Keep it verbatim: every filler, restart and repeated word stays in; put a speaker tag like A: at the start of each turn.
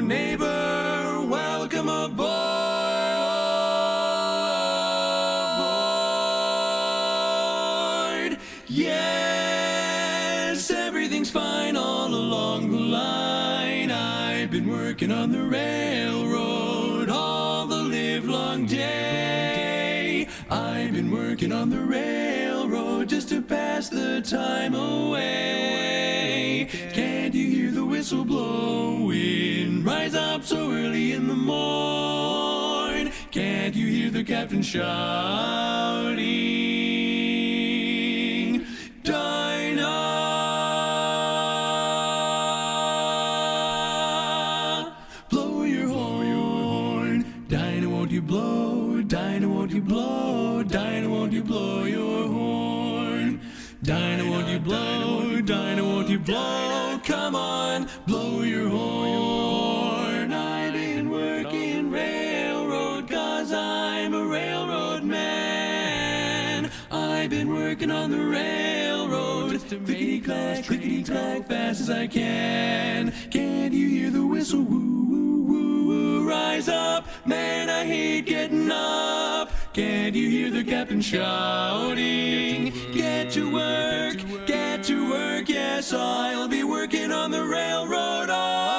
A: neighbor, welcome aboard. Yes, everything's fine all along the line. I've been working on the railroad all the livelong day. I've been working on the railroad just to pass the time away. Can't you hear the whistle blowing? Rise up so early in the morn. Can't you hear the captain shouting? Dinah, blow your horn. Dinah, won't you blow? Dinah, won't you blow? Dinah, won't you blow your horn? Dinah, won't you blow? Dinah, won't you blow? Come on, blow your horn. I've been working railroad 'cause I'm a railroad man. I've been working on the railroad, clickety-clack, clickety-clack, fast as I can. Can't you hear the whistle? Woo, woo, woo, woo. Rise up, man, I hate getting up. Can't you hear the captain shouting? Get to work, get to work, yes, I'll be working on the railroad all